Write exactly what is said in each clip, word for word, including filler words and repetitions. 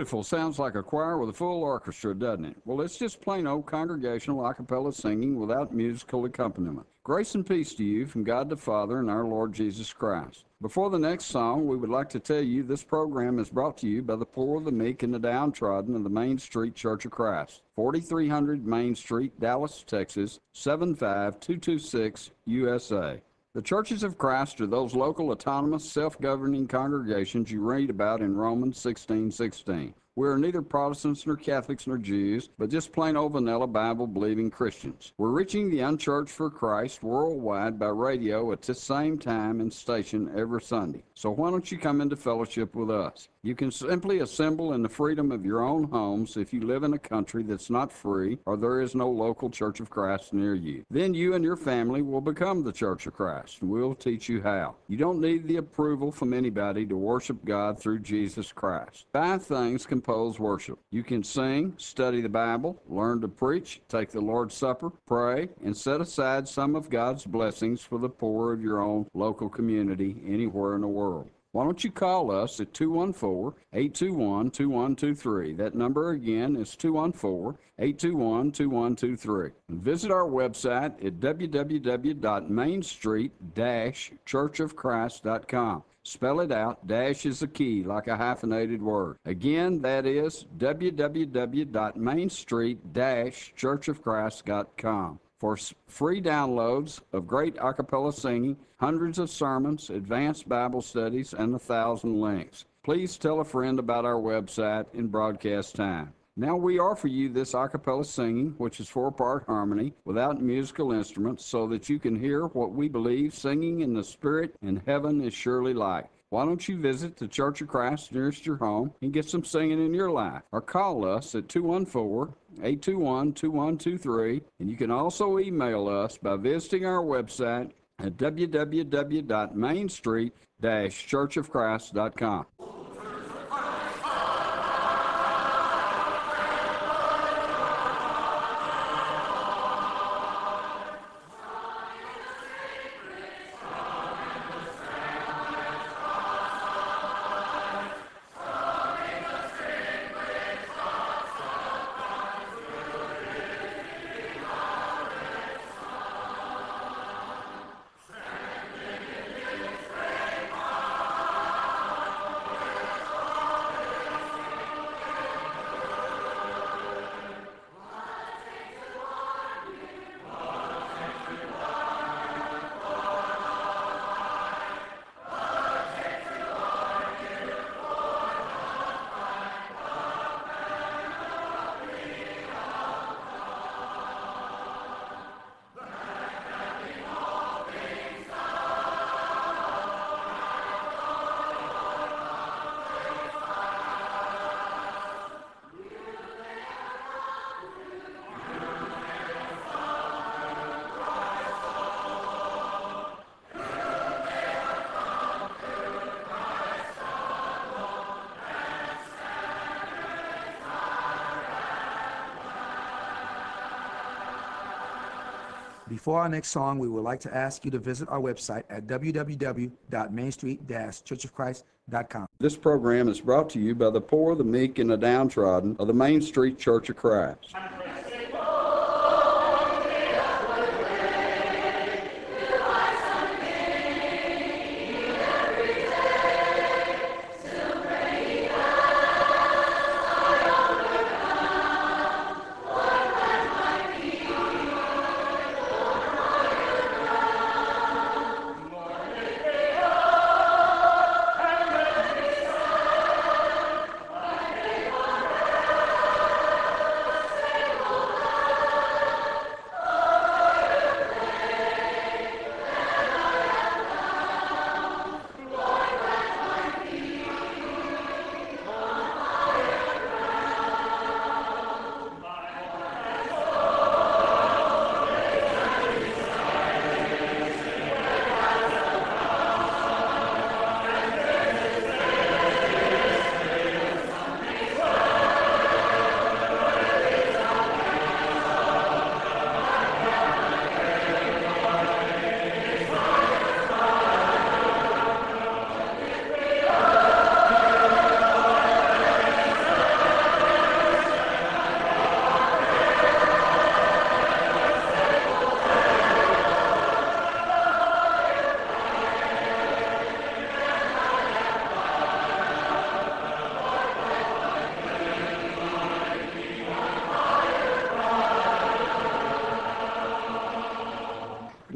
Beautiful. Sounds like a choir with a full orchestra, doesn't it? Well, it's just plain old congregational a cappella singing without musical accompaniment. Grace and peace to you from God the Father and our Lord Jesus Christ. Before the next song, we would like to tell you this program is brought to you by the poor, the meek, and the downtrodden of the Main Street Church of Christ, forty-three hundred Main Street, Dallas, Texas, seven five two two six, U S A. The churches of Christ are those local, autonomous, self-governing congregations you read about in Romans sixteen sixteen. We are neither Protestants nor Catholics nor Jews, but just plain old vanilla Bible-believing Christians. We're reaching the unchurched for Christ worldwide by radio at the same time and station every Sunday. So why don't you come into fellowship with us? You can simply assemble in the freedom of your own homes if you live in a country that's not free or there is no local Church of Christ near you. Then you and your family will become the Church of Christ, and we'll teach you how. You don't need the approval from anybody to worship God through Jesus Christ. Five things compose worship. You can sing, study the Bible, learn to preach, take the Lord's Supper, pray, and set aside some of God's blessings for the poor of your own local community anywhere in the world. Why don't you call us at two one four, eight two one, two one two three. That number again is two one four, eight two one, two one two three. And visit our website at w w w dot main street dash church of christ dot com. Spell it out. Dash is the key, like a hyphenated word. Again, that is w w w dot main street dash church of christ dot com. For free downloads of great a cappella singing, hundreds of sermons, advanced Bible studies, and a thousand links. Please tell a friend about our website in broadcast time. Now we offer you this a cappella singing, which is four-part harmony, without musical instruments, so that you can hear what we believe singing in the Spirit in heaven is surely like. Why don't you visit the Church of Christ nearest your home and get some singing in your life? Or call us at two one four, eight two one, two one two three. And you can also email us by visiting our website at w w w dot main street dash church of christ dot com. Before our next song, we would like to ask you to visit our website at w w w dot main street dash church of christ dot com. This program is brought to you by the poor, the meek, and the downtrodden of the Main Street Church of Christ.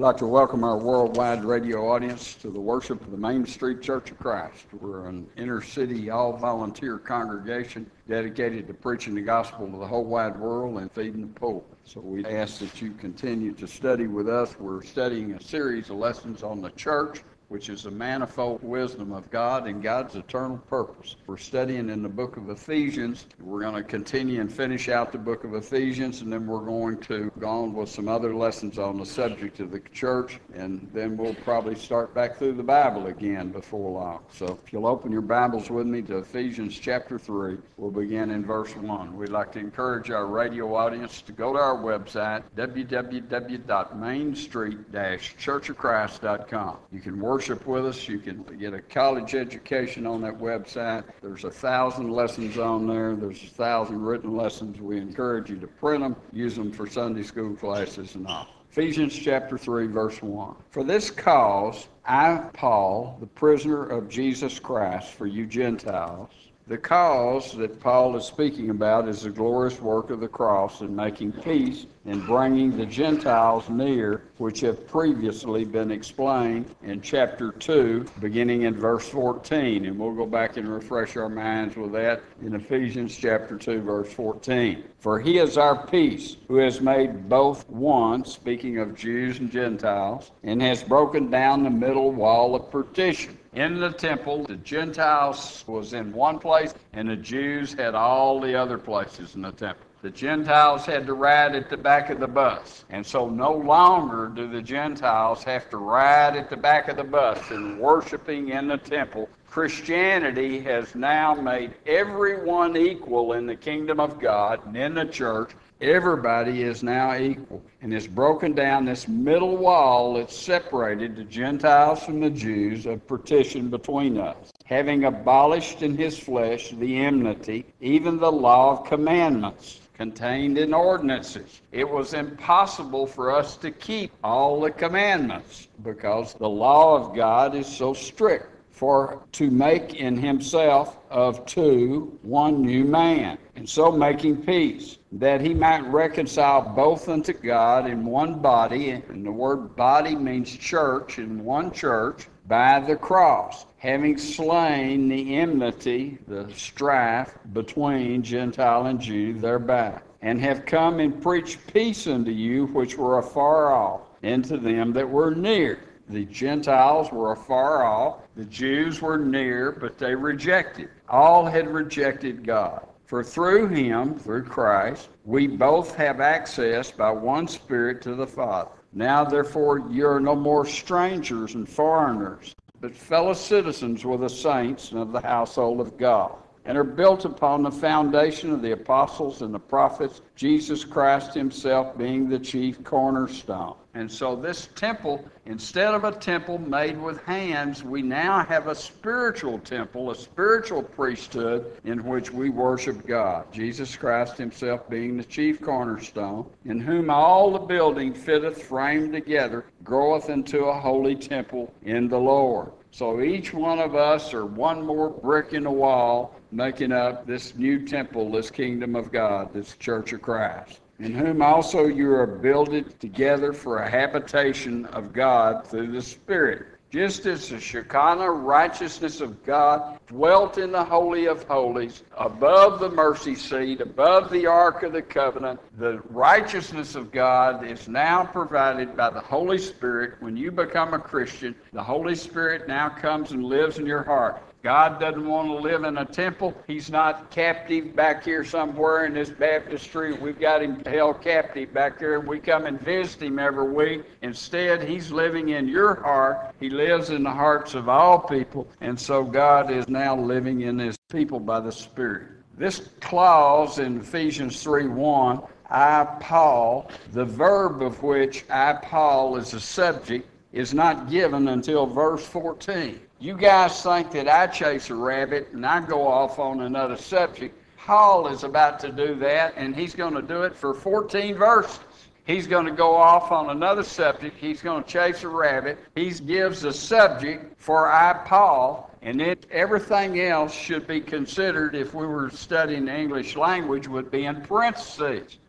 like to welcome our worldwide radio audience to the worship of the Main Street Church of Christ. We're an inner-city, all-volunteer congregation dedicated to preaching the gospel to the whole wide world and feeding the poor. So we ask that you continue to study with us. We're studying a series of lessons on the church, which is the manifold wisdom of God and God's eternal purpose. We're studying in the book of Ephesians. We're going to continue and finish out the book of Ephesians, and then we're going to go on with some other lessons on the subject of the church, and then we'll probably start back through the Bible again before long. So if you'll open your Bibles with me to Ephesians chapter three, we'll begin in verse one. We'd like to encourage our radio audience to go to our website, w w w dot main street dash church of christ dot com. You can work Worship with us. You can get a college education on that website. There's a thousand lessons on there. There's a thousand written lessons. We encourage you to print them, use them for Sunday school classes and all. Ephesians chapter three, verse one. For this cause, I, Paul, the prisoner of Jesus Christ, for you Gentiles. The cause that Paul is speaking about is the glorious work of the cross in making peace and bringing the Gentiles near, which have previously been explained in chapter two, beginning in verse fourteen. And we'll go back and refresh our minds with that in Ephesians chapter two, verse fourteen. For he is our peace, who has made both one, speaking of Jews and Gentiles, and has broken down the middle wall of partition. In the temple, the Gentiles was in one place, and the Jews had all the other places in the temple. The Gentiles had to ride at the back of the bus, and so no longer do the Gentiles have to ride at the back of the bus and worshiping in the temple. Christianity has now made everyone equal in the kingdom of God and in the church. Everybody is now equal, and it's broken down this middle wall that separated the Gentiles from the Jews of partition between us, having abolished in his flesh the enmity, even the law of commandments contained in ordinances. It was impossible for us to keep all the commandments because the law of God is so strict. For to make in himself of two one new man, and so making peace, that he might reconcile both unto God in one body, and the word body means church, in one church, by the cross, having slain the enmity, the strife between Gentile and Jew thereby, and have come and preached peace unto you which were afar off, and to them that were near. The Gentiles were afar off, the Jews were near, but they rejected. All had rejected God. For through him, through Christ, we both have access by one Spirit to the Father. Now therefore you are no more strangers and foreigners, but fellow citizens with the saints and of the household of God, and are built upon the foundation of the apostles and the prophets, Jesus Christ himself being the chief cornerstone. And so this temple, instead of a temple made with hands, we now have a spiritual temple, a spiritual priesthood in which we worship God. Jesus Christ himself being the chief cornerstone, in whom all the building fitteth framed together, groweth into a holy temple in the Lord. So each one of us are one more brick in the wall, making up this new temple, this kingdom of God, this church of Christ, in whom also you are builded together for a habitation of God through the Spirit. Just as the Shekinah righteousness of God dwelt in the Holy of Holies, above the mercy seat, above the Ark of the Covenant, the righteousness of God is now provided by the Holy Spirit. When you become a Christian, the Holy Spirit now comes and lives in your heart. God doesn't want to live in a temple. He's not captive back here somewhere in this baptistry. We've got him held captive back here. We come and visit him every week. Instead, he's living in your heart. He lives in the hearts of all people. And so God is now living in his people by the Spirit. This clause in Ephesians three one, I, Paul, the verb of which I, Paul, is a subject, is not given until verse fourteen. You guys think that I chase a rabbit and I go off on another subject. Paul is about to do that, and he's going to do it for fourteen verses. He's going to go off on another subject. He's going to chase a rabbit. He gives a subject for I, Paul, and then everything else should be considered, if we were studying the English language, would be in parentheses.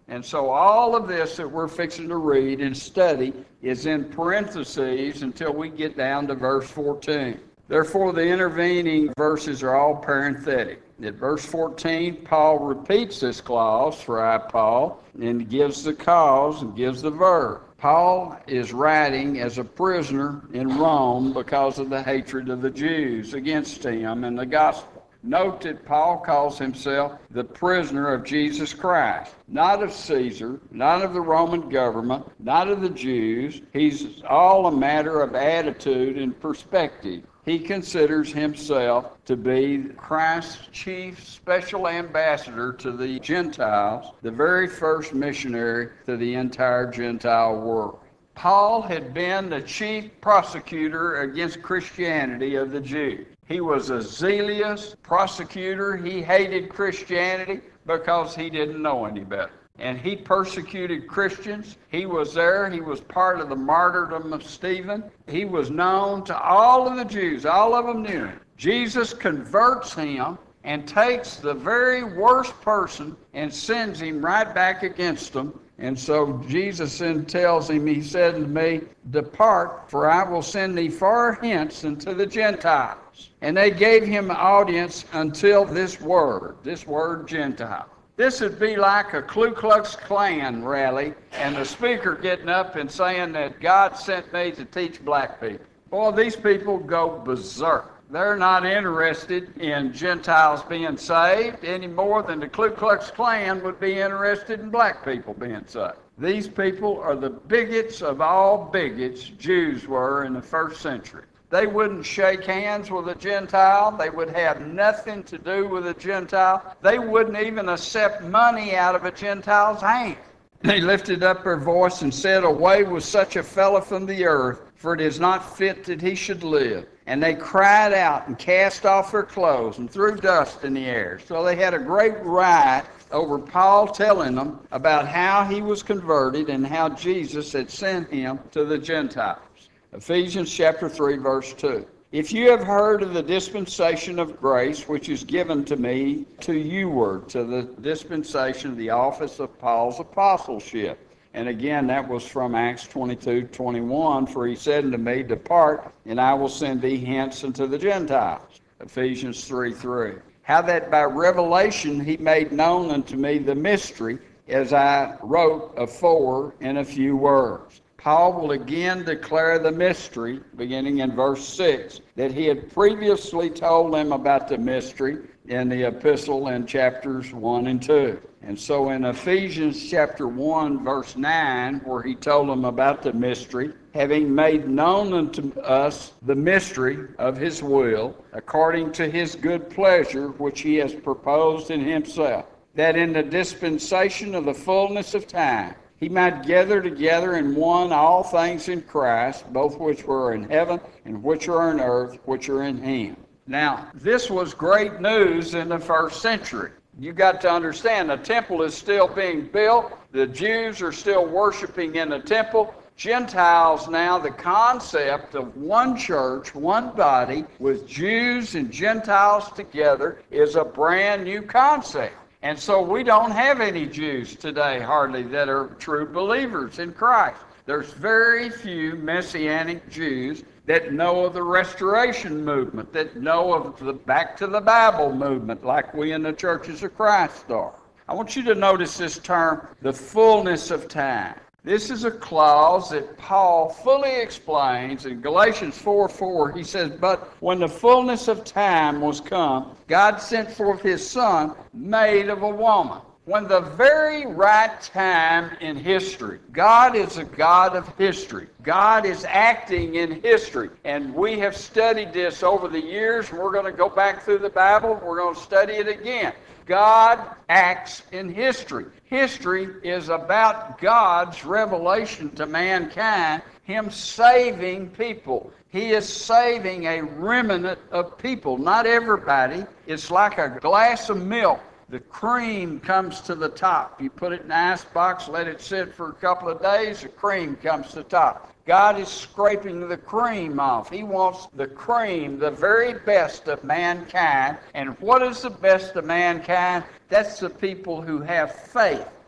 And so all of this that we're fixing to read and study is in parentheses until we get down to verse fourteen. Therefore, the intervening verses are all parenthetic. At verse fourteen, Paul repeats this clause for I, Paul, and gives the cause and gives the verb. Paul is writing as a prisoner in Rome because of the hatred of the Jews against him and the gospel. Note that Paul calls himself the prisoner of Jesus Christ, not of Caesar, not of the Roman government, not of the Jews. He's all a matter of attitude and perspective. He considers himself to be Christ's chief special ambassador to the Gentiles, the very first missionary to the entire Gentile world. Paul had been the chief prosecutor against Christianity of the Jews. He was a zealous prosecutor. He hated Christianity because he didn't know any better. And he persecuted Christians. He was there. He was part of the martyrdom of Stephen. He was known to all of the Jews. All of them knew him. Jesus converts him and takes the very worst person and sends him right back against them. And so Jesus then tells him, he said to me, depart, for I will send thee far hence unto the Gentiles. And they gave him audience until this word, this word Gentile. This would be like a Ku Klux Klan rally and the speaker getting up and saying that God sent me to teach black people. Boy, these people go berserk. They're not interested in Gentiles being saved any more than the Ku Klux Klan would be interested in black people being saved. These people are the bigots of all bigots, Jews were in the first century. They wouldn't shake hands with a Gentile. They would have nothing to do with a Gentile. They wouldn't even accept money out of a Gentile's hand. They lifted up their voice and said, away with such a fellow from the earth, for it is not fit that he should live. And they cried out and cast off their clothes and threw dust in the air. So they had a great riot over Paul telling them about how he was converted and how Jesus had sent him to the Gentiles. Ephesians chapter three, verse two. If you have heard of the dispensation of grace which is given to me to youward, to the dispensation of the office of Paul's apostleship. And again, that was from Acts twenty-two, twenty-one, for he said unto me, depart, and I will send thee hence unto the Gentiles. Ephesians three, three. How that by revelation he made known unto me the mystery, as I wrote afore in a few words. Paul will again declare the mystery, beginning in verse six, that he had previously told them about the mystery in the epistle in chapters one and two. And so in Ephesians chapter one, verse nine, where he told them about the mystery, having made known unto us the mystery of his will, according to his good pleasure, which he has proposed in himself, that in the dispensation of the fullness of time, he might gather together in one all things in Christ, both which were in heaven and which are in earth, which are in him. Now, this was great news in the first century. You got to understand, the temple is still being built. The Jews are still worshiping in the temple. Gentiles now, the concept of one church, one body, with Jews and Gentiles together is a brand new concept. And so we don't have any Jews today, hardly, that are true believers in Christ. There's very few Messianic Jews that know of the Restoration movement, that know of the Back to the Bible movement, like we in the Churches of Christ are. I want you to notice this term, the fullness of time. This is a clause that Paul fully explains in Galatians four four. He says, but when the fullness of time was come, God sent forth his Son, made of a woman. When the very right time in history, God is a God of history. God is acting in history. And we have studied this over the years. We're going to go back through the Bible. We're going to study it again. God acts in history. History is about God's revelation to mankind, him saving people. He is saving a remnant of people, not everybody. It's like a glass of milk. The cream comes to the top. You put it in an ice box, let it sit for a couple of days, the cream comes to the top. God is scraping the cream off. He wants the cream, the very best of mankind. And what is the best of mankind? That's the people who have faith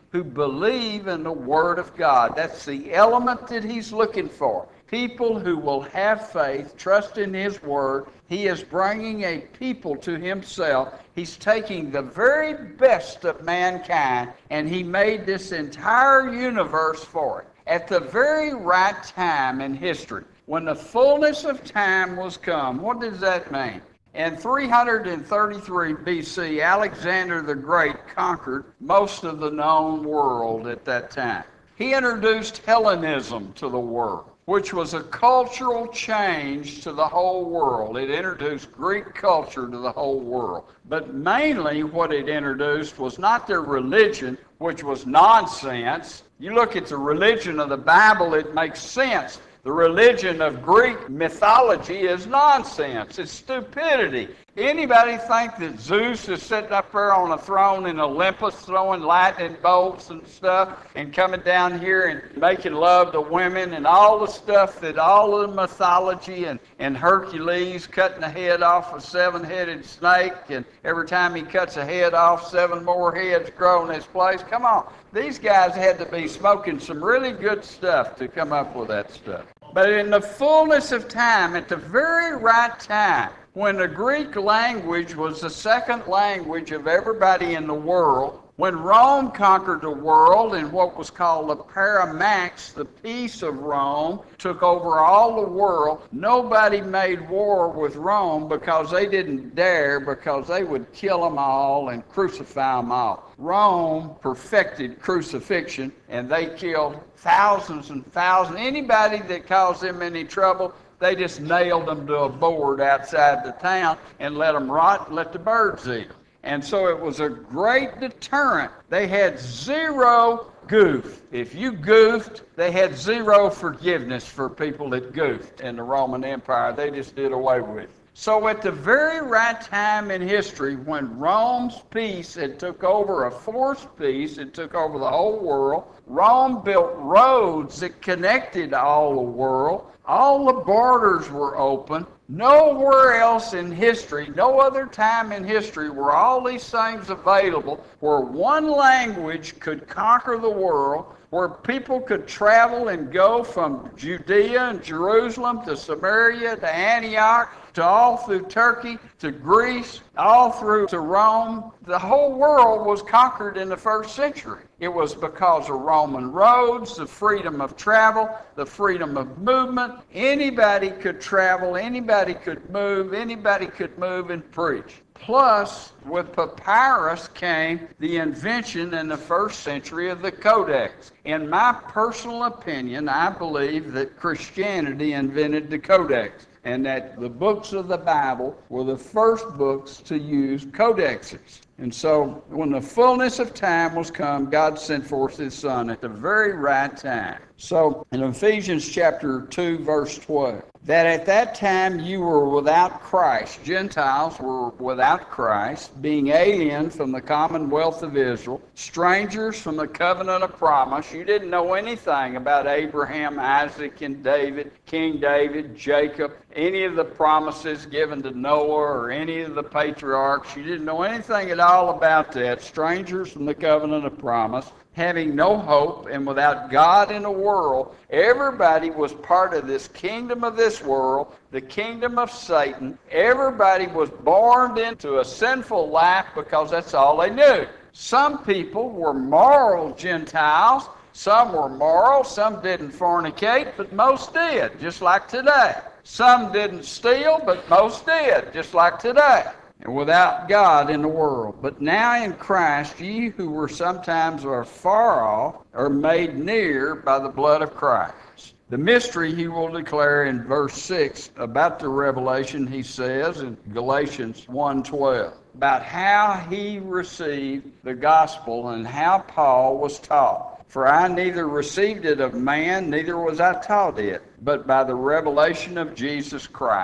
who believe in the Word of God. That's the element that he's looking for. People who will have faith, trust in his Word. He is bringing a people to himself. He's taking the very best of mankind, and he made this entire universe for it. At the very right time in history, when the fullness of time was come. What does that mean? In three hundred thirty-three B C, Alexander the Great conquered most of the known world at that time. He introduced Hellenism to the world, which was a cultural change to the whole world. It introduced Greek culture to the whole world. But mainly what it introduced was not their religion, which was nonsense. You look at the religion of the Bible, it makes sense. The religion of Greek mythology is nonsense. It's stupidity. Anybody think that Zeus is sitting up there on a throne in Olympus throwing lightning bolts and stuff and coming down here and making love to women and all the stuff that all of the mythology and, and Hercules cutting the head off a seven-headed snake, and every time he cuts a head off, seven more heads grow in his place? Come on. These guys had to be smoking some really good stuff to come up with that stuff. But in the fullness of time, at the very right time, when the Greek language was the second language of everybody in the world, when Rome conquered the world in what was called the Paramax, the peace of Rome, took over all the world, nobody made war with Rome because they didn't dare, because they would kill them all and crucify them all. Rome perfected crucifixion, and they killed thousands and thousands. Anybody that caused them any trouble, they just nailed them to a board outside the town and let them rot and let the birds eat them. And so it was a great deterrent. They had zero goof. If you goofed, they had zero forgiveness for people that goofed in the Roman Empire. They just did away with it. So at the very right time in history, when Rome's peace had took over, a forced peace, it took over the whole world. Rome built roads that connected all the world. All the borders were open. Nowhere else in history, no other time in history were all these things available, where one language could conquer the world, where people could travel and go from Judea and Jerusalem to Samaria to Antioch to all through Turkey to Greece, all through to Rome. The whole world was conquered in the first century. It was because of Roman roads, the freedom of travel, the freedom of movement. Anybody could travel, anybody could move, anybody could move and preach. Plus, with papyrus came the invention in the first century of the codex. In my personal opinion, I believe that Christianity invented the codex, and that the books of the Bible were the first books to use codexes. And so when the fullness of time was come, God sent forth his Son at the very right time. So in Ephesians chapter two, verse twelve, that at that time you were without Christ. Gentiles were without Christ, being alien from the commonwealth of Israel, strangers from the covenant of promise. You didn't know anything about Abraham, Isaac, and David, King David, Jacob, any of the promises given to Noah or any of the patriarchs. You didn't know anything at all about that. Strangers from the covenant of promise, having no hope and without God in the world. Everybody was part of this kingdom of this world, the kingdom of Satan. Everybody was born into a sinful life because that's all they knew. Some people were moral Gentiles. Some were moral. Some didn't fornicate, but most did, just like today. Some didn't steal, but most did, just like today. And without God in the world. But now in Christ, ye who were sometimes are far off are made near by the blood of Christ. The mystery he will declare in verse six about the revelation, he says in Galatians one twelve, about how he received the gospel and how Paul was taught. For I neither received it of man, neither was I taught it, but by the revelation of Jesus Christ.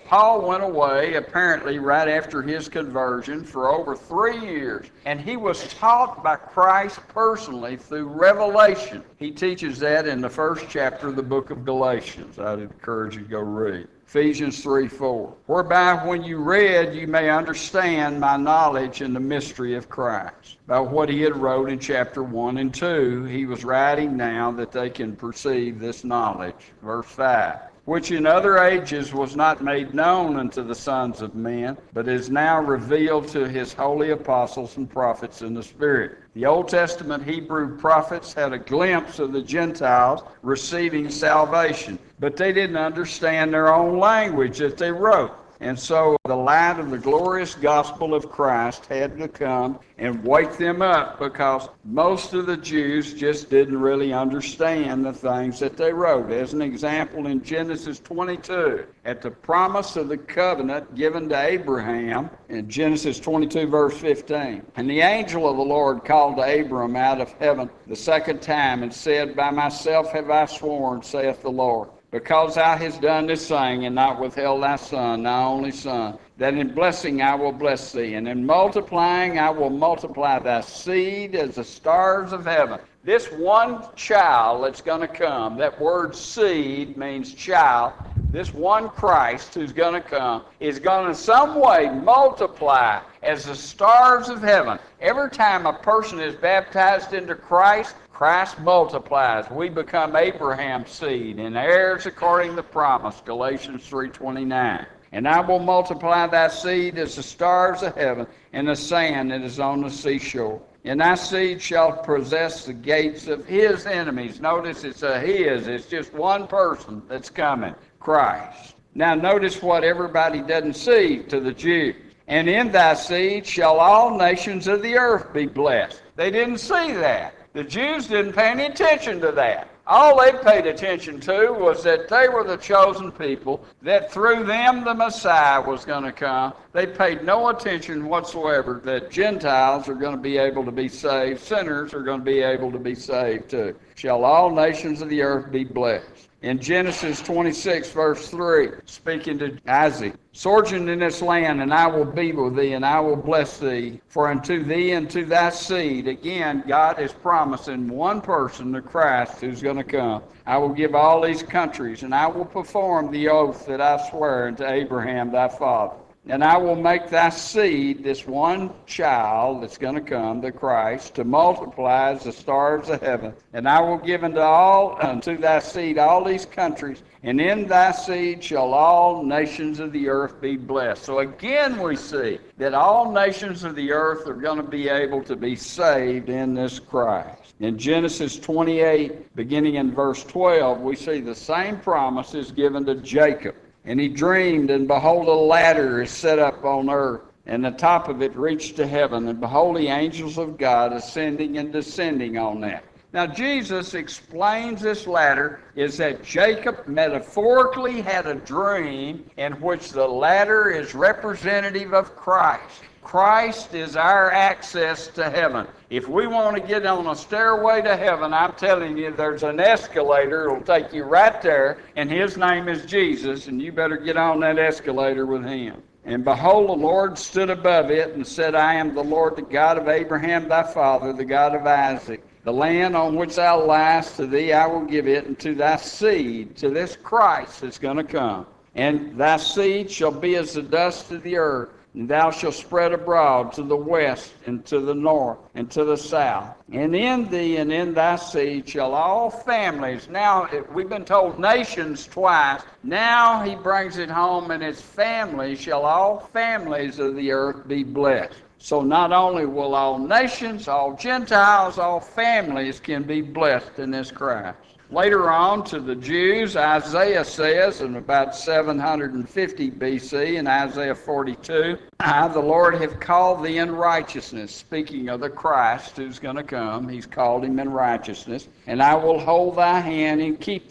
Paul went away, apparently right after his conversion, for over three years, and he was taught by Christ personally through revelation. He teaches that in the first chapter of the book of Galatians. I'd encourage you to go read. Ephesians three four, whereby when you read, you may understand my knowledge in the mystery of Christ. About what he had wrote in chapter one and two, he was writing now that they can perceive this knowledge. Verse five, which in other ages was not made known unto the sons of men, but is now revealed to his holy apostles and prophets in the Spirit. The Old Testament Hebrew prophets had a glimpse of the Gentiles receiving salvation, but they didn't understand their own language that they wrote. And so the light of the glorious gospel of Christ had to come and wake them up, because most of the Jews just didn't really understand the things that they wrote. As an example, in Genesis twenty-two, at the promise of the covenant given to Abraham, in Genesis twenty-two, verse fifteen, and the angel of the Lord called to Abram out of heaven the second time and said, by myself have I sworn, saith the Lord, because thou hast done this thing, and not withheld thy son, thy only son, that in blessing I will bless thee, and in multiplying I will multiply thy seed as the stars of heaven. This one child that's going to come, that word seed means child, this one Christ who's going to come is going to in some way multiply as the stars of heaven. Every time a person is baptized into Christ, Christ multiplies. We become Abraham's seed and heirs according to the promise, Galatians three twenty-nine. And I will multiply thy seed as the stars of heaven and the sand that is on the seashore. And thy seed shall possess the gates of his enemies. Notice it's a his. It's just one person that's coming, Christ. Now notice what everybody doesn't see to the Jews. And in thy seed shall all nations of the earth be blessed. They didn't see that. The Jews didn't pay any attention to that. All they paid attention to was that they were the chosen people, that through them the Messiah was going to come. They paid no attention whatsoever that Gentiles are going to be able to be saved. Sinners are going to be able to be saved too. Shall all nations of the earth be blessed. In Genesis twenty-six, verse three, speaking to Isaac, sojourn in this land, and I will be with thee, and I will bless thee. For unto thee and to thy seed, again, God is promising one person, the Christ, who's going to come. I will give all these countries, and I will perform the oath that I swear unto Abraham thy father. And I will make thy seed, this one child that's going to come, the Christ, to multiply as the stars of heaven. And I will give unto all, unto thy seed, all these countries, and in thy seed shall all nations of the earth be blessed. So again we see that all nations of the earth are going to be able to be saved in this Christ. In Genesis twenty-eight, beginning in verse twelve, we see the same promise is given to Jacob. And he dreamed, and behold, a ladder is set up on earth, and the top of it reached to heaven, and behold, the angels of God ascending and descending on that. Now, Jesus explains this ladder is that Jacob metaphorically had a dream in which the ladder is representative of Christ. Christ is our access to heaven. If we want to get on a stairway to heaven, I'm telling you, there's an escalator. It'll take you right there, and his name is Jesus, and you better get on that escalator with him. And behold, the Lord stood above it and said, I am the Lord, the God of Abraham thy father, the God of Isaac. The land on which thou liest, to thee I will give it, and to thy seed, to this Christ that's going to come. And thy seed shall be as the dust of the earth, and thou shalt spread abroad to the west, and to the north, and to the south. And in thee and in thy seed shall all families. Now, we've been told nations twice. Now he brings it home, and its families shall all families of the earth be blessed. So not only will all nations, all Gentiles, all families can be blessed in this Christ. Later on, to the Jews, Isaiah says in about seven hundred fifty B C, in Isaiah forty-two, I, the Lord, have called thee in righteousness. Speaking of the Christ who's going to come, he's called him in righteousness. And I will hold thy hand and keep thee.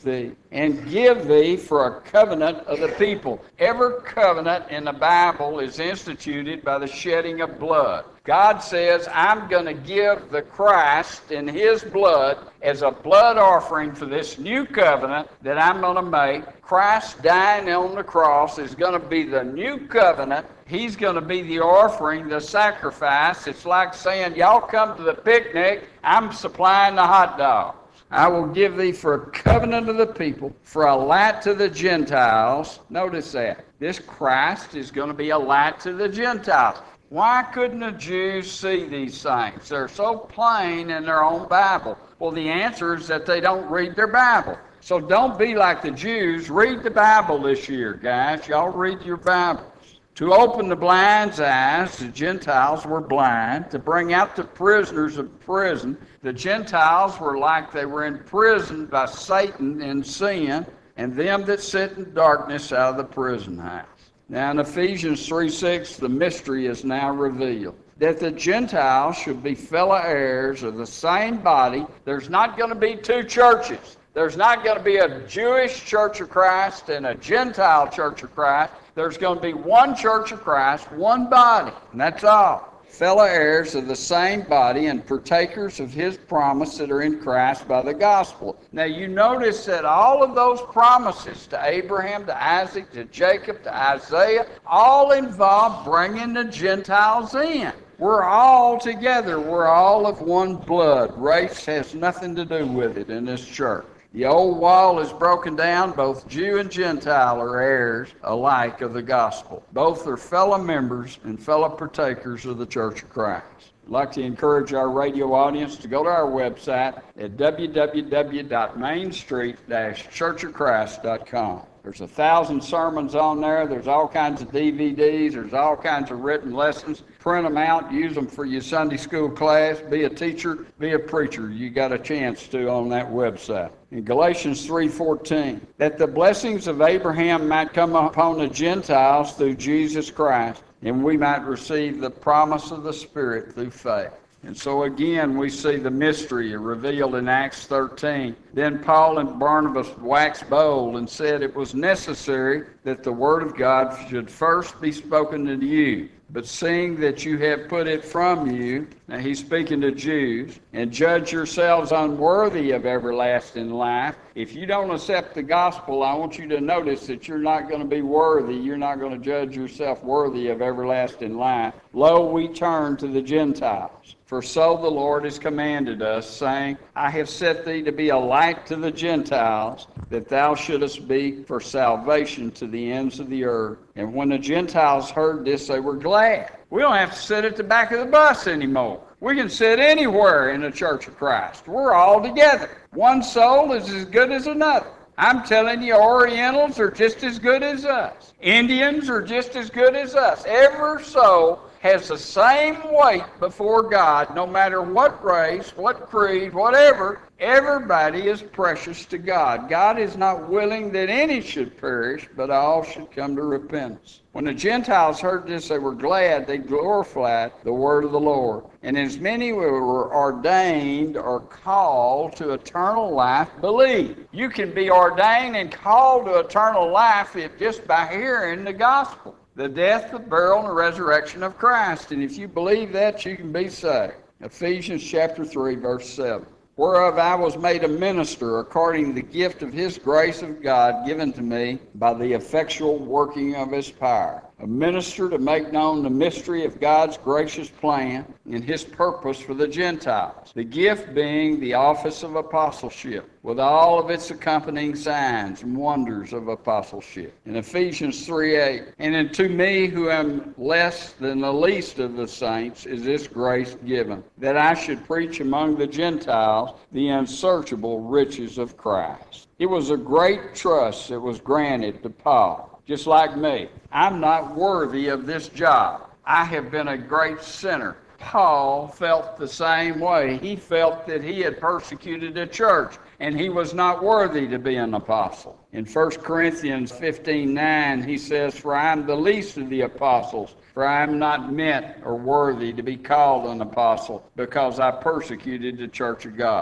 and give thee for a covenant of the people. Every covenant in the Bible is instituted by the shedding of blood. God says, I'm going to give the Christ in his blood as a blood offering for this new covenant that I'm going to make. Christ dying on the cross is going to be the new covenant. He's going to be the offering, the sacrifice. It's like saying, y'all come to the picnic, I'm supplying the hot dogs. I will give thee for a covenant of the people, for a light to the Gentiles. Notice that. This Christ is going to be a light to the Gentiles. Why couldn't the Jews see these things? They're so plain in their own Bible. Well, the answer is that they don't read their Bible. So don't be like the Jews. Read the Bible this year, guys. Y'all read your Bibles. To open the blind's eyes, the Gentiles were blind. To bring out the prisoners of prison, the Gentiles were like they were imprisoned by Satan in sin, and them that sit in darkness out of the prison house. Now in Ephesians three six, the mystery is now revealed, that the Gentiles should be fellow heirs of the same body. There's not going to be two churches. There's not going to be a Jewish Church of Christ and a Gentile Church of Christ. There's going to be one Church of Christ, one body, and that's all. Fellow heirs of the same body and partakers of his promise that are in Christ by the gospel. Now you notice that all of those promises to Abraham, to Isaac, to Jacob, to Isaiah, all involve bringing the Gentiles in. We're all together. We're all of one blood. Race has nothing to do with it in this church. The old wall is broken down. Both Jew and Gentile are heirs alike of the gospel. Both are fellow members and fellow partakers of the Church of Christ. I'd like to encourage our radio audience to go to our website at w w w dot main street dash church of christ dot com. There's a thousand sermons on there. There's all kinds of D V Ds. There's all kinds of written lessons. Print them out. Use them for your Sunday school class. Be a teacher. Be a preacher. You got a chance to on that website. In Galatians three fourteen, that the blessings of Abraham might come upon the Gentiles through Jesus Christ, and we might receive the promise of the Spirit through faith. And so again, we see the mystery revealed in Acts thirteen. Then Paul and Barnabas waxed bold and said it was necessary that the word of God should first be spoken to you. But seeing that you have put it from you, now he's speaking to Jews, and judge yourselves unworthy of everlasting life. If you don't accept the gospel, I want you to notice that you're not going to be worthy. You're not going to judge yourself worthy of everlasting life. Lo, we turn to the Gentiles. For so the Lord has commanded us, saying, I have set thee to be a light to the Gentiles, that thou shouldest be for salvation to the ends of the earth. And when the Gentiles heard this, they were glad. We don't have to sit at the back of the bus anymore. We can sit anywhere in the Church of Christ. We're all together. One soul is as good as another. I'm telling you, Orientals are just as good as us. Indians are just as good as us. Every soul has the same weight before God, no matter what race, what creed, whatever. Everybody is precious to God. God is not willing that any should perish, but all should come to repentance. When the Gentiles heard this, they were glad. They glorified the word of the Lord. And as many were ordained or called to eternal life, believed. You can be ordained and called to eternal life if just by hearing the gospel. The death, the burial, and the resurrection of Christ. And if you believe that, you can be saved. Ephesians chapter three, verse seven. Whereof I was made a minister according to the gift of his grace of God given to me by the effectual working of his power. A minister to make known the mystery of God's gracious plan and his purpose for the Gentiles. The gift being the office of apostleship, with all of its accompanying signs and wonders of apostleship. In Ephesians three eight, and unto me who am less than the least of the saints is this grace given, that I should preach among the Gentiles the unsearchable riches of Christ. It was a great trust that was granted to Paul. Just like me, I'm not worthy of this job. I have been a great sinner. Paul felt the same way. He felt that he had persecuted the church, and he was not worthy to be an apostle. In First Corinthians fifteen nine, he says, For I am the least of the apostles, for I am not meant or worthy to be called an apostle, because I persecuted the church of God.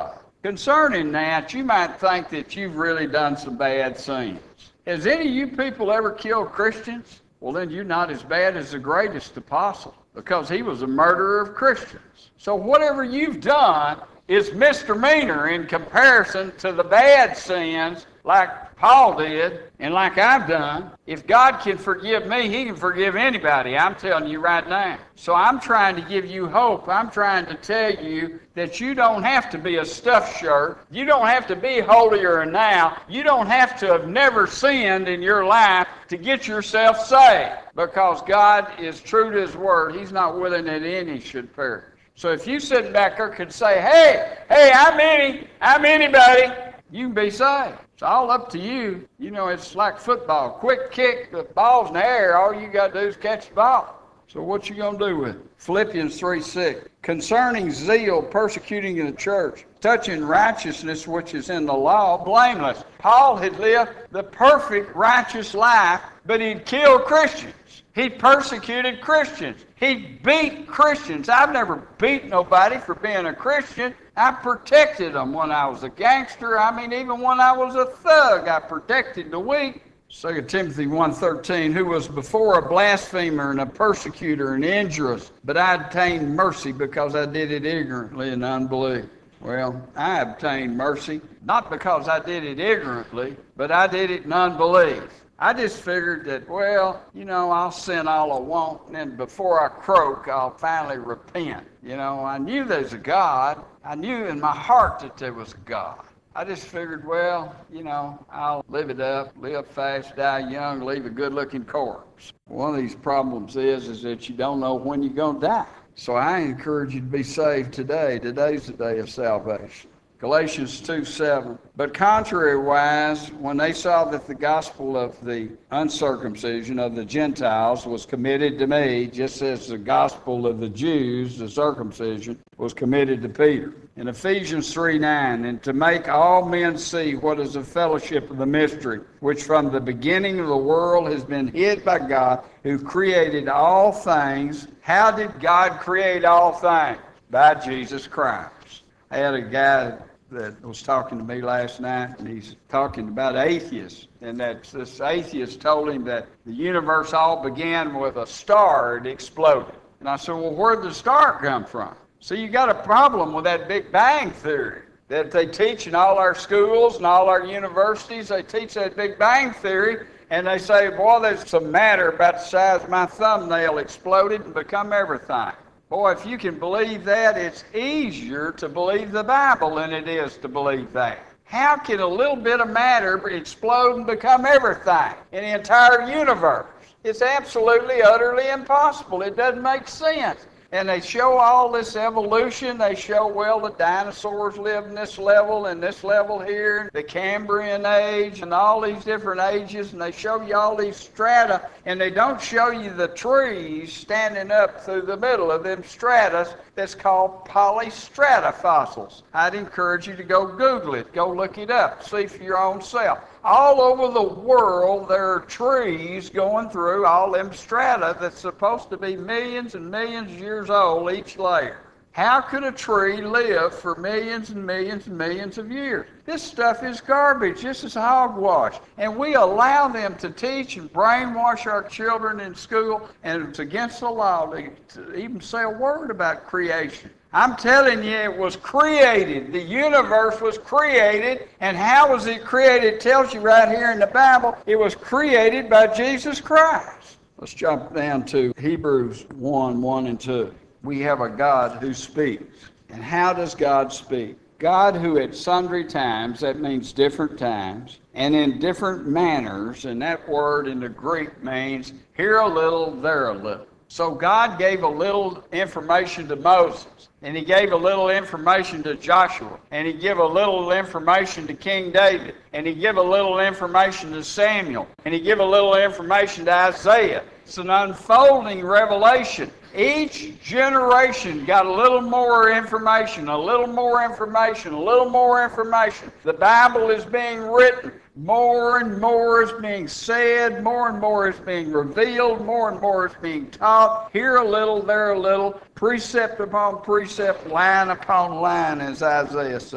Concerning that, you might think that you've really done some bad things. Has any of you people ever killed Christians? Well, then you're not as bad as the greatest apostle, because he was a murderer of Christians. So whatever you've done is misdemeanor in comparison to the bad sins like Paul did and like I've done. If God can forgive me, he can forgive anybody. I'm telling you right now. So I'm trying to give you hope. I'm trying to tell you that you don't have to be a stuffed shirt. You don't have to be holier than thou. You don't have to have never sinned in your life to get yourself saved, because God is true to his word. He's not willing that any should perish. So if you sit back there and say, hey, hey, I'm any, I'm anybody, you can be saved. It's all up to you. You know, it's like football. Quick kick, the ball's in the air. All you got to do is catch the ball. So what you going to do with it? Philippians three six. Concerning zeal, persecuting the church, touching righteousness which is in the law, blameless. Paul had lived the perfect righteous life, but he'd killed Christians. He persecuted Christians. He beat Christians. I've never beat nobody for being a Christian. I protected them when I was a gangster. I mean, even when I was a thug, I protected the weak. Second Timothy one thirteen, who was before a blasphemer and a persecutor and injurious, but I obtained mercy because I did it ignorantly in unbelief. Well, I obtained mercy, not because I did it ignorantly, but I did it in unbelief. I just figured that, well, you know, I'll sin all I want, and then before I croak, I'll finally repent. You know, I knew there's a God. I knew in my heart that there was a God. I just figured, well, you know, I'll live it up, live fast, die young, leave a good-looking corpse. One of these problems is, is that you don't know when you're going to die. So I encourage you to be saved today. Today's the day of salvation. Galatians two seven. But contrariwise, when they saw that the gospel of the uncircumcision of the Gentiles was committed to me, just as the gospel of the Jews, the circumcision, was committed to Peter. In Ephesians three nine, and to make all men see what is the fellowship of the mystery, which from the beginning of the world has been hid by God, who created all things. How did God create all things? By Jesus Christ. I had a guy that was talking to me last night, and he's talking about atheists, and that this atheist told him that the universe all began with a star. It exploded. And I said, well, where'd the star come from? So you got a problem with that Big Bang theory that they teach in all our schools and all our universities. They teach that Big Bang theory, and they say, boy, there's some matter about the size of my thumbnail exploded and become everything. Boy, if you can believe that, it's easier to believe the Bible than it is to believe that. How can a little bit of matter explode and become everything in the entire universe? It's absolutely, utterly impossible. It doesn't make sense. And they show all this evolution. They show, well, the dinosaurs lived in this level and this level here, the Cambrian age and all these different ages, and they show you all these strata, and they don't show you the trees standing up through the middle of them stratas. That's called polystrata fossils. I'd encourage you to go Google it. Go look it up. See for your own self. All over the world, there are trees going through all them strata that's supposed to be millions and millions of years old each layer. How could a tree live for millions and millions and millions of years? This stuff is garbage. This is hogwash. And we allow them to teach and brainwash our children in school, and it's against the law to, to even say a word about creation. I'm telling you, it was created. The universe was created. And how was it created? It tells you right here in the Bible. It was created by Jesus Christ. Let's jump down to Hebrews one, one and two. We have a God who speaks. And how does God speak? God who at sundry times, that means different times, and in different manners, and that word in the Greek means here a little, there a little. So God gave a little information to Moses, and he gave a little information to Joshua, and he gave a little information to King David, and he gave a little information to Samuel, and he gave a little information to Isaiah. It's an unfolding revelation. Each generation got a little more information, a little more information, a little more information. The Bible is being written. More and more is being said, more and more is being revealed, more and more is being taught. Here a little, there a little, precept upon precept, line upon line, as Isaiah said.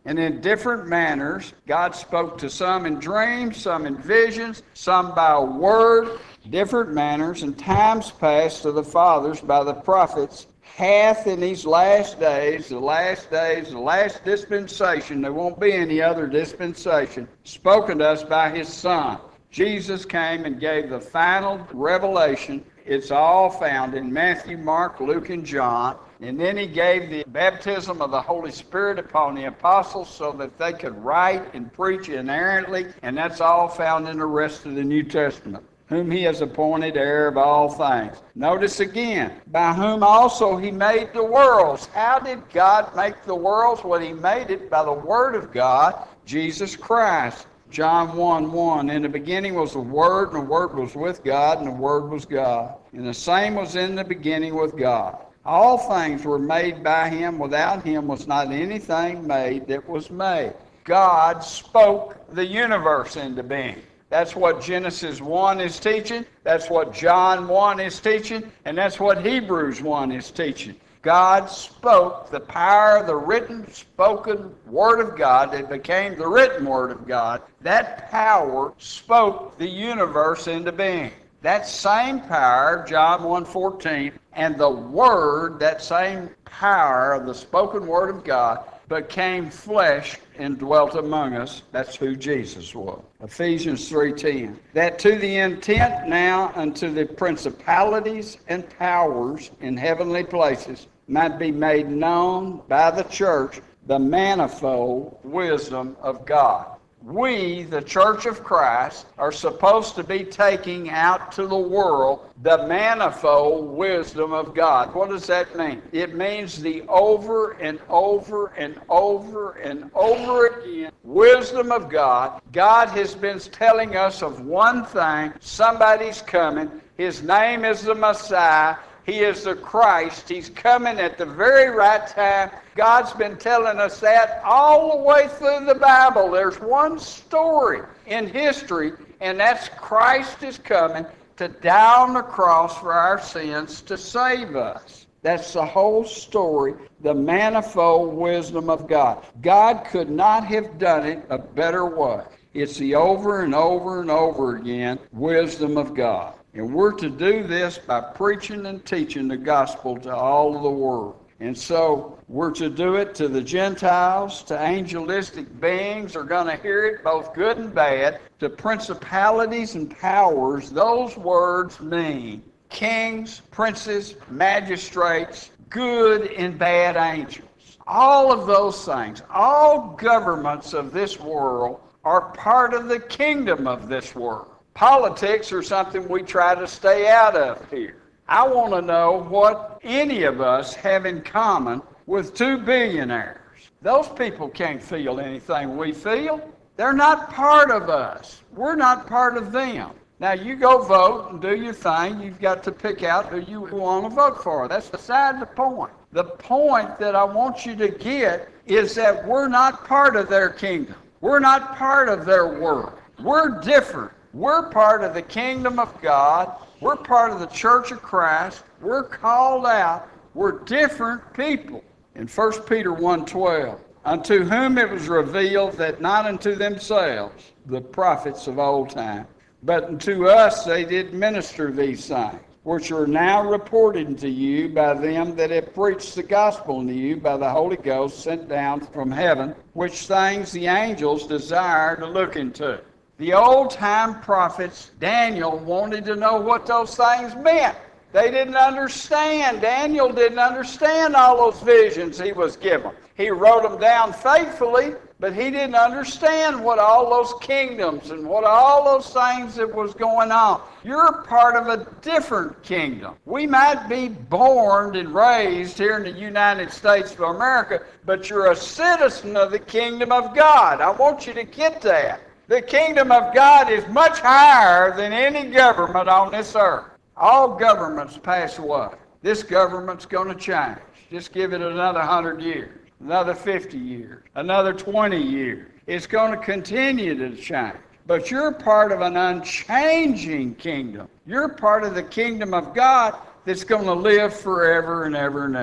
And in different manners, God spoke to some in dreams, some in visions, some by a word, different manners, and times past to the fathers by the prophets, hath in these last days, the last days, the last dispensation, there won't be any other dispensation, spoken to us by his Son. Jesus came and gave the final revelation. It's all found in Matthew, Mark, Luke, and John. And then he gave the baptism of the Holy Spirit upon the apostles so that they could write and preach inerrantly. And that's all found in the rest of the New Testament. Whom he has appointed heir of all things. Notice again, by whom also he made the worlds. How did God make the worlds? Well, he made it by the Word of God, Jesus Christ. John one one, in the beginning was the Word, and the Word was with God, and the Word was God. And the same was in the beginning with God. All things were made by him. Without him was not anything made that was made. God spoke the universe into being. That's what Genesis one is teaching. That's what John one is teaching. And that's what Hebrews one is teaching. God spoke the power of the written, spoken Word of God that became the written Word of God. That power spoke the universe into being. That same power, John one fourteen, and the Word, that same power of the spoken Word of God, became flesh and dwelt among us. That's who Jesus was. Ephesians three ten. That to the intent now unto the principalities and powers in heavenly places might be made known by the church the manifold wisdom of God. We, the Church of Christ, are supposed to be taking out to the world the manifold wisdom of God. What does that mean? It means the over and over and over and over again wisdom of God. God has been telling us of one thing. Somebody's coming. His name is the Messiah. He is the Christ. He's coming at the very right time. God's been telling us that all the way through the Bible. There's one story in history, and that's Christ is coming to die on the cross for our sins to save us. That's the whole story, the manifold wisdom of God. God could not have done it a better way. It's the over and over and over again wisdom of God. And we're to do this by preaching and teaching the gospel to all of the world. And so we're to do it to the Gentiles, to angelistic beings are going to hear it, both good and bad, to principalities and powers. Those words mean kings, princes, magistrates, good and bad angels. All of those things, all governments of this world are part of the kingdom of this world. Politics are something we try to stay out of here. I want to know what any of us have in common with two billionaires. Those people can't feel anything we feel. They're not part of us. We're not part of them. Now, you go vote and do your thing. You've got to pick out who you want to vote for. That's beside the point. The point that I want you to get is that we're not part of their kingdom. We're not part of their world. We're different. We're part of the kingdom of God. We're part of the Church of Christ. We're called out. We're different people. In First Peter one twelve, unto whom it was revealed that not unto themselves, the prophets of old time, but unto us they did minister these things, which are now reported to you by them that have preached the gospel unto you by the Holy Ghost sent down from heaven, which things the angels desire to look into. The old-time prophets, Daniel, wanted to know what those things meant. They didn't understand. Daniel didn't understand all those visions he was given. He wrote them down faithfully, but he didn't understand what all those kingdoms and what all those things that was going on. You're part of a different kingdom. We might be born and raised here in the United States of America, but you're a citizen of the kingdom of God. I want you to get that. The kingdom of God is much higher than any government on this earth. All governments pass away. This government's going to change. Just give it another hundred years, another fifty years, another twenty years. It's going to continue to change. But you're part of an unchanging kingdom. You're part of the kingdom of God that's going to live forever and ever and ever.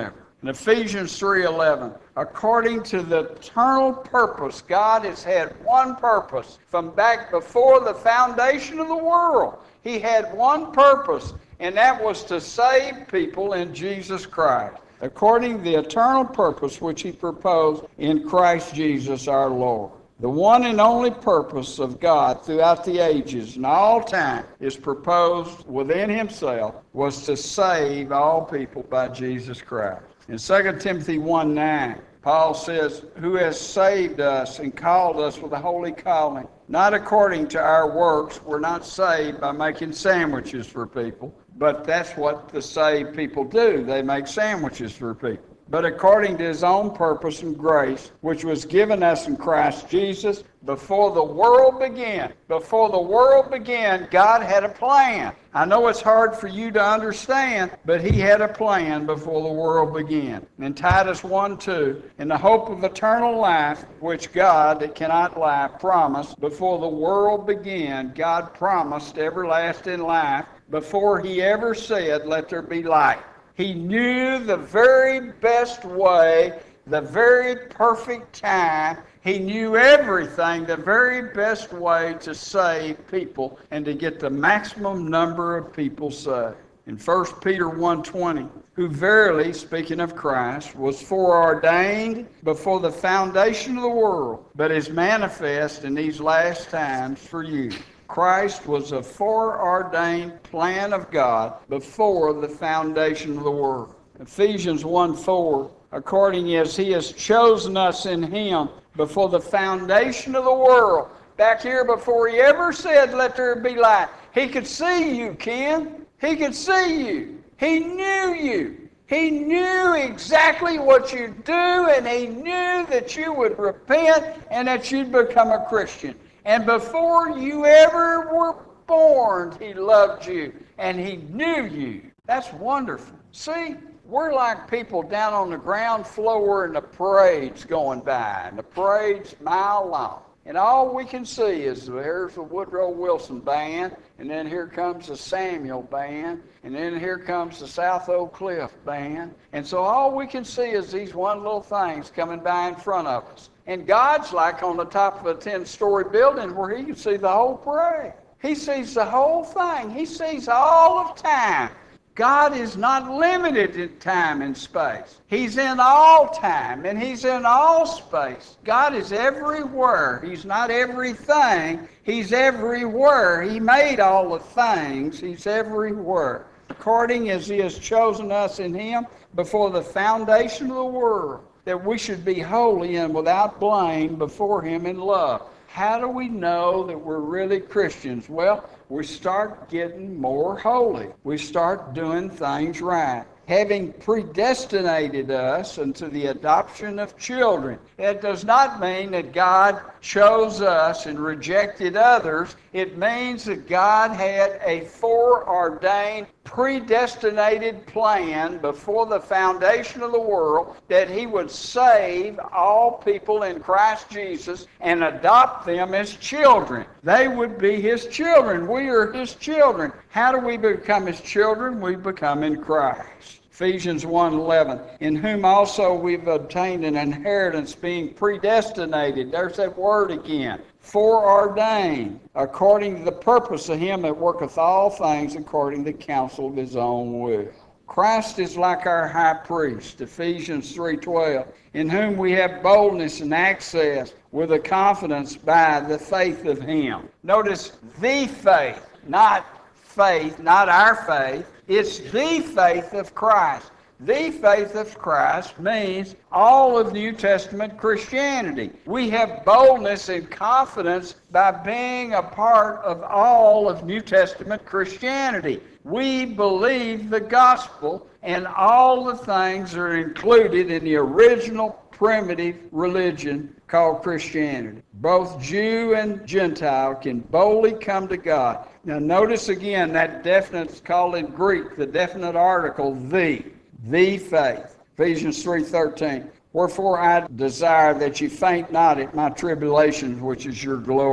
In Ephesians three eleven, according to the eternal purpose, God has had one purpose from back before the foundation of the world. He had one purpose, and that was to save people in Jesus Christ, according to the eternal purpose which he proposed in Christ Jesus our Lord. The one and only purpose of God throughout the ages and all time is proposed within himself was to save all people by Jesus Christ. In Second Timothy one nine, Paul says, who has saved us and called us with a holy calling, not according to our works. We're not saved by making sandwiches for people, but that's what the saved people do. They make sandwiches for people. But according to his own purpose and grace, which was given us in Christ Jesus before the world began. Before the world began, God had a plan. I know it's hard for you to understand, but he had a plan before the world began. In Titus one two, in the hope of eternal life, which God, that cannot lie, promised before the world began, God promised everlasting life before he ever said, let there be light. He knew the very best way, the very perfect time. He knew everything, the very best way to save people and to get the maximum number of people saved. In First Peter one twenty, who verily, speaking of Christ, was foreordained before the foundation of the world, but is manifest in these last times for you. Christ was a foreordained plan of God before the foundation of the world. Ephesians one four, according as he has chosen us in him before the foundation of the world. Back here before he ever said, let there be light. He could see you, Ken. He could see you. He knew you. He knew exactly what you'd do, and he knew that you would repent and that you'd become a Christian. And before you ever were born, he loved you, and he knew you. That's wonderful. See, we're like people down on the ground floor, and the parade's going by, and the parade's mile long. And all we can see is there's the Woodrow Wilson band, and then here comes the Samuel band, and then here comes the South Oak Cliff band. And so all we can see is these one little things coming by in front of us. And God's like on the top of a ten-story building where he can see the whole parade. He sees the whole thing. He sees all of time. God is not limited in time and space. He's in all time, and he's in all space. God is everywhere. He's not everything. He's everywhere. He made all the things. He's everywhere. According as he has chosen us in him before the foundation of the world, that we should be holy and without blame before him in love. How do we know that we're really Christians? Well, we start getting more holy. We start doing things right. Having predestinated us unto the adoption of children. That does not mean that God chose us and rejected others. It means that God had a foreordained, predestinated plan before the foundation of the world that he would save all people in Christ Jesus and adopt them as children. They would be his children. We are his children. How do we become his children? We become in Christ. Ephesians one eleven, in whom also we've obtained an inheritance, being predestinated. There's that word again. Foreordained, according to the purpose of him that worketh all things according to the counsel of his own will. Christ is like our high priest, Ephesians three twelve, in whom we have boldness and access with a confidence by the faith of him. Notice the faith, not faith, not our faith. It's the faith of Christ. The faith of Christ means all of New Testament Christianity. We have boldness and confidence by being a part of all of New Testament Christianity. We believe the gospel, and all the things are included in the original primitive religion called Christianity. Both Jew and Gentile can boldly come to God. Now notice again that definite's called in Greek, the definite article, the, the faith. Ephesians three thirteen, wherefore I desire that you faint not at my tribulations, which is your glory.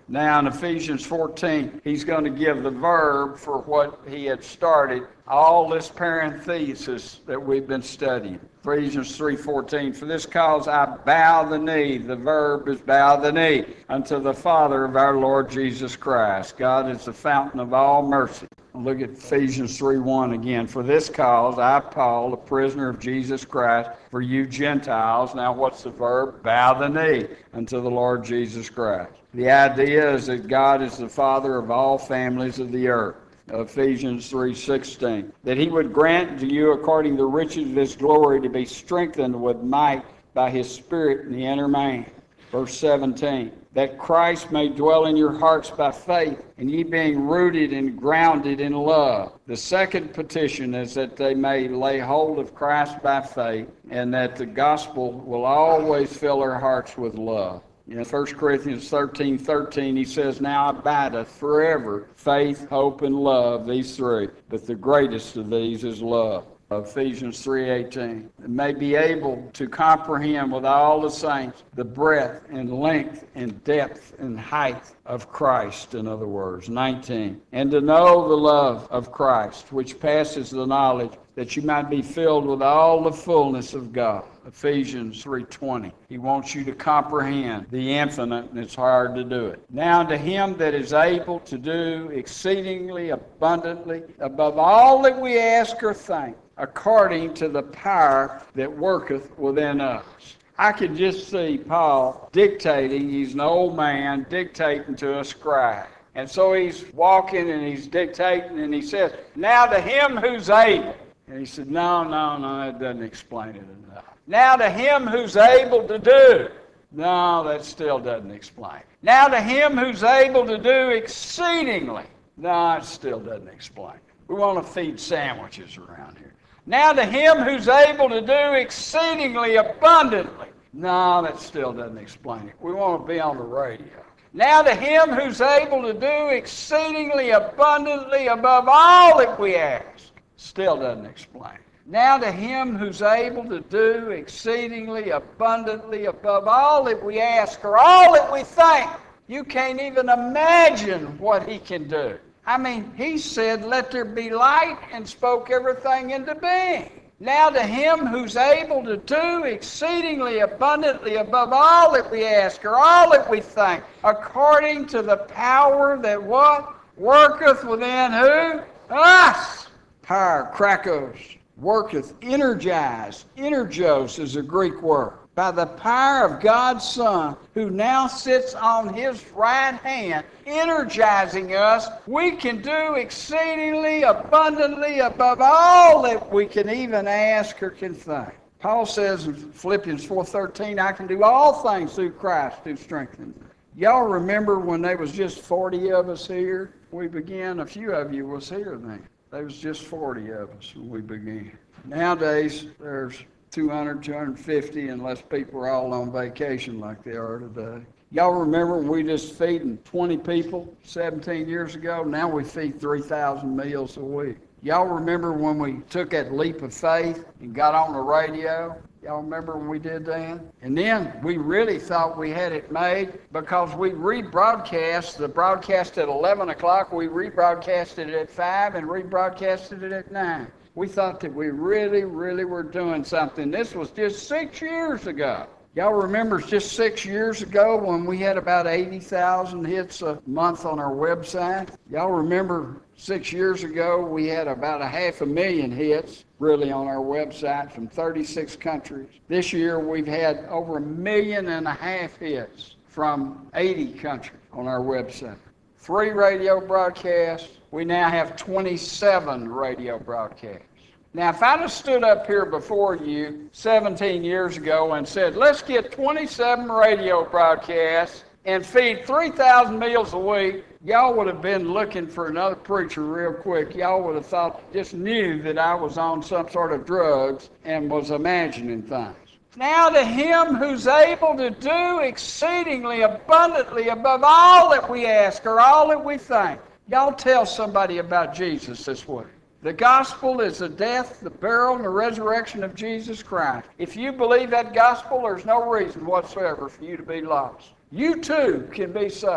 Now in Ephesians fourteen, he's going to give the verb for what he had started, all this parenthesis that we've been studying. Ephesians three fourteen, for this cause I bow the knee, the verb is bow the knee, unto the Father of our Lord Jesus Christ. God is the fountain of all mercy. Look at Ephesians three one again. For this cause I, Paul, a prisoner of Jesus Christ, for you Gentiles. Now what's the verb? Bow the knee unto the Lord Jesus Christ. The idea is that God is the Father of all families of the earth. Ephesians three sixteen, that he would grant to you according to the riches of his glory to be strengthened with might by his Spirit in the inner man. Verse seventeen, that Christ may dwell in your hearts by faith, and ye being rooted and grounded in love. The second petition is that they may lay hold of Christ by faith, and that the gospel will always fill their hearts with love. In First Corinthians thirteen thirteen, he says, now abideth forever faith, hope, and love, these three. But the greatest of these is love. Ephesians three eighteen, may be able to comprehend with all the saints the breadth and length and depth and height of Christ, in other words. nineteen, and to know the love of Christ, which passes the knowledge, that you might be filled with all the fullness of God. Ephesians three twenty. He wants you to comprehend the infinite, and it's hard to do it. Now to him that is able to do exceedingly abundantly above all that we ask or think, according to the power that worketh within us. I could just see Paul dictating. He's an old man dictating to a scribe. And so he's walking and he's dictating, and he says, now to him who's able. And he said, no, no, no, that doesn't explain it enough. Now to him who's able to do. No, that still doesn't explain. Now to him who's able to do exceedingly. No, it still doesn't explain. We want to feed sandwiches around here. Now to him who's able to do exceedingly abundantly. No, that still doesn't explain it. We want to be on the radio. Now to him who's able to do exceedingly abundantly above all that we ask. Still doesn't explain it. Now to him who's able to do exceedingly abundantly above all that we ask or all that we think. You can't even imagine what he can do. I mean, he said, let there be light, and spoke everything into being. Now to him who's able to do exceedingly abundantly above all that we ask or all that we think, according to the power that what? Worketh within who? Us. Power, krakos, worketh, energize. Energios is a Greek word. By the power of God's Son, who now sits on his right hand, energizing us, we can do exceedingly abundantly above all that we can even ask or can think. Paul says in Philippians four thirteen, I can do all things through Christ who strengthens me. Y'all remember when there was just forty of us here? We began, a few of you was here then. There was just forty of us when we began. Nowadays, there's two hundred, two hundred fifty, unless people are all on vacation like they are today. Y'all remember when we just feeding twenty people seventeen years ago? Now we feed three thousand meals a week. Y'all remember when we took that leap of faith and got on the radio? Y'all remember when we did that? And then we really thought we had it made because we rebroadcast the broadcast at eleven o'clock. We rebroadcasted it at five and rebroadcasted it at nine. We thought that we really, really were doing something. This was just six years ago. Y'all remember just six years ago when we had about eighty thousand hits a month on our website? Y'all remember six years ago we had about a half a million hits really on our website from thirty-six countries. This year we've had over a million and a half hits from eighty countries on our website. Three radio broadcasts. We now have twenty-seven radio broadcasts. Now, if I'd have stood up here before you seventeen years ago and said, let's get twenty-seven radio broadcasts and feed three thousand meals a week, y'all would have been looking for another preacher real quick. Y'all would have thought, just knew that I was on some sort of drugs and was imagining things. Now to him who's able to do exceedingly abundantly above all that we ask or all that we think. Y'all tell somebody about Jesus this way. The gospel is the death, the burial, and the resurrection of Jesus Christ. If you believe that gospel, there's no reason whatsoever for you to be lost. You too can be saved.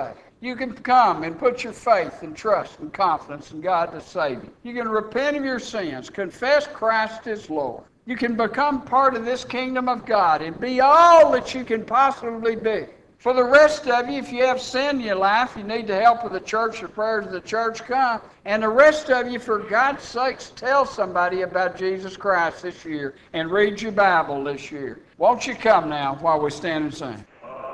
You can come and put your faith and trust and confidence in God to save you. You can repent of your sins, confess Christ as Lord. You can become part of this kingdom of God and be all that you can possibly be. For the rest of you, if you have sin in your life, you need the help of the church, the prayers of the church, come. And the rest of you, for God's sakes, tell somebody about Jesus Christ this year and read your Bible this year. Won't you come now while we stand and sing?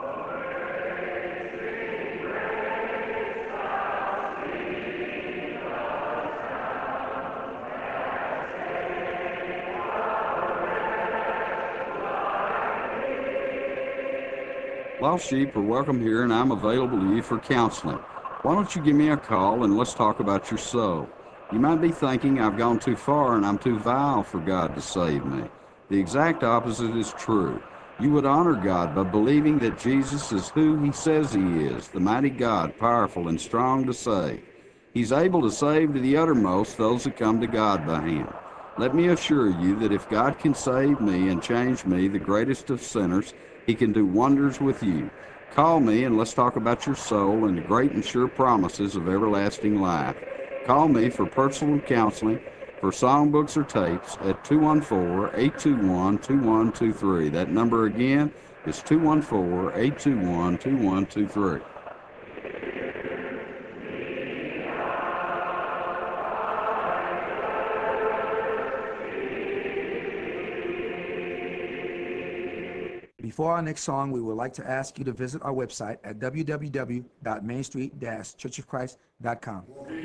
Lost sheep are welcome here, and I'm available to you for counseling. Why don't you give me a call and let's talk about your soul? You might be thinking I've gone too far and I'm too vile for God to save me. The exact opposite is true. You would honor God by believing that Jesus is who He says He is, the mighty God, powerful and strong to save. He's able to save to the uttermost those that come to God by Him. Let me assure you that if God can save me and change me, the greatest of sinners, He can do wonders with you. Call me and let's talk about your soul and the great and sure promises of everlasting life. Call me for personal counseling, for songbooks or tapes at two one four, eight two one, two one two three. That number again is two one four, eight two one, two one two three. Before our next song, we would like to ask you to visit our website at w w w dot main street dash church of christ dot com.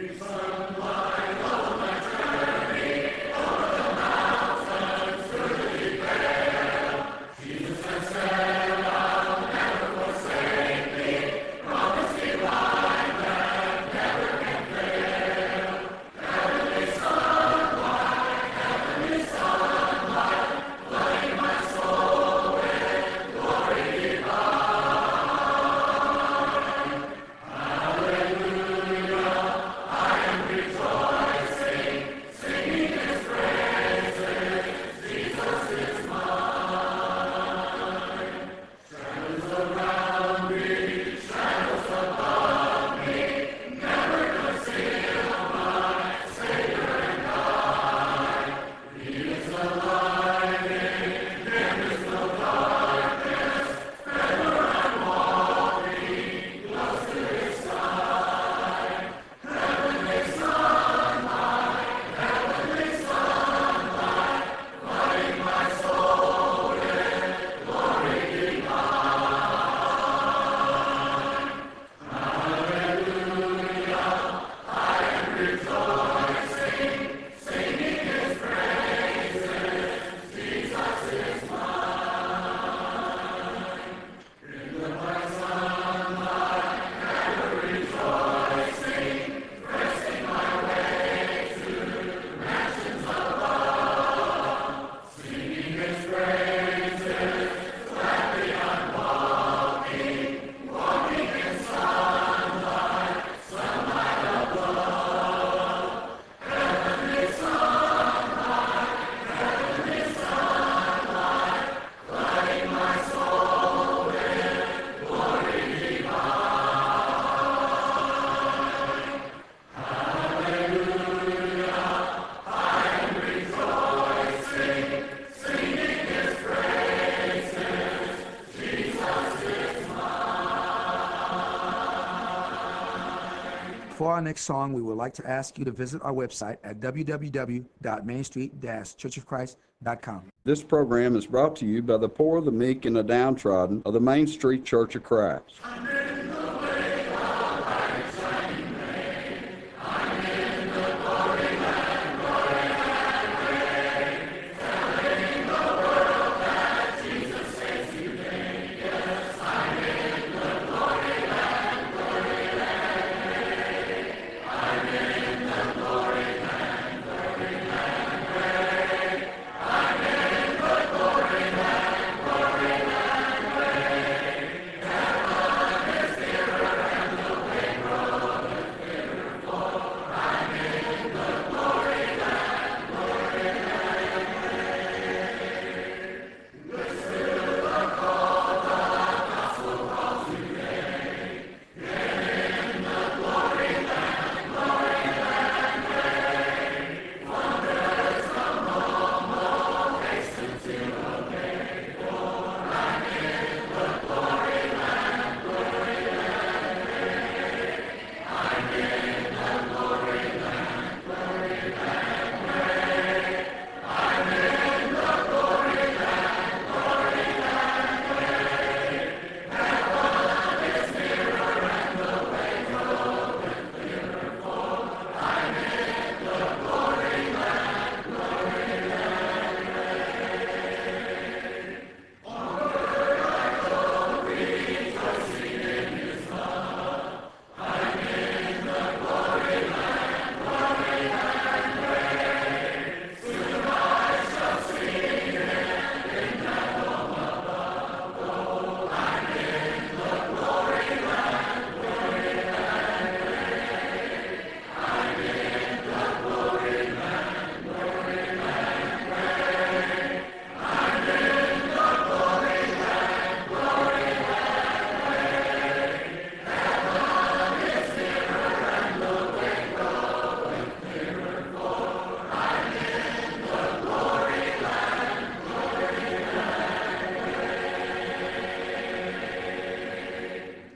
For our next song, we would like to ask you to visit our website at w w w dot main street dash church of christ dot com. This program is brought to you by the poor, the meek, and the downtrodden of the Main Street Church of Christ.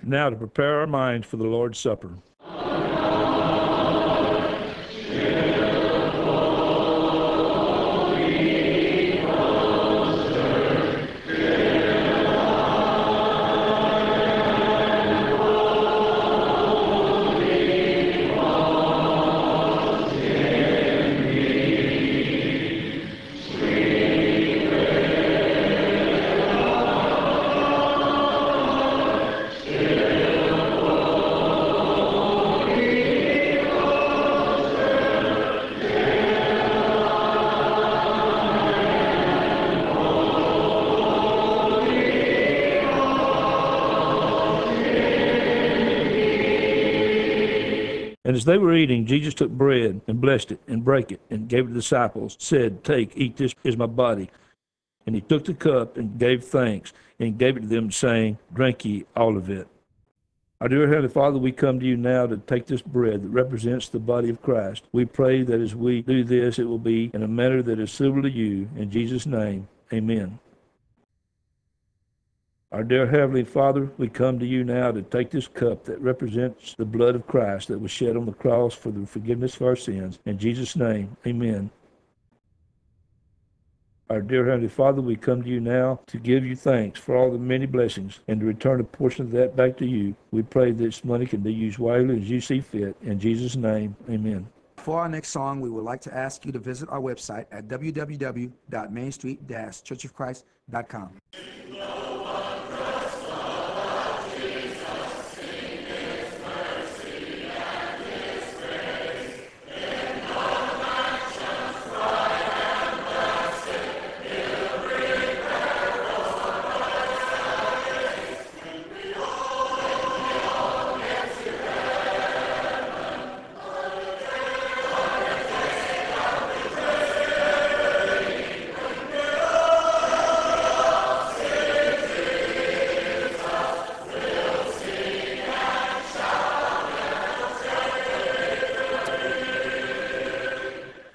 Now to prepare our minds for the Lord's Supper. And as they were eating, Jesus took bread and blessed it and brake it and gave it to the disciples, said, Take, eat, this is my body. And he took the cup and gave thanks and gave it to them, saying, Drink ye all of it. Our dear Heavenly Father, we come to you now to take this bread that represents the body of Christ. We pray that as we do this, it will be in a manner that is suitable to you. In Jesus' name, amen. Our dear Heavenly Father, we come to you now to take this cup that represents the blood of Christ that was shed on the cross for the forgiveness of our sins. In Jesus' name, amen. Our dear Heavenly Father, we come to you now to give you thanks for all the many blessings and to return a portion of that back to you. We pray this money can be used wisely as you see fit. In Jesus' name, amen. For our next song, we would like to ask you to visit our website at w w w dot main street dash church of christ dot com.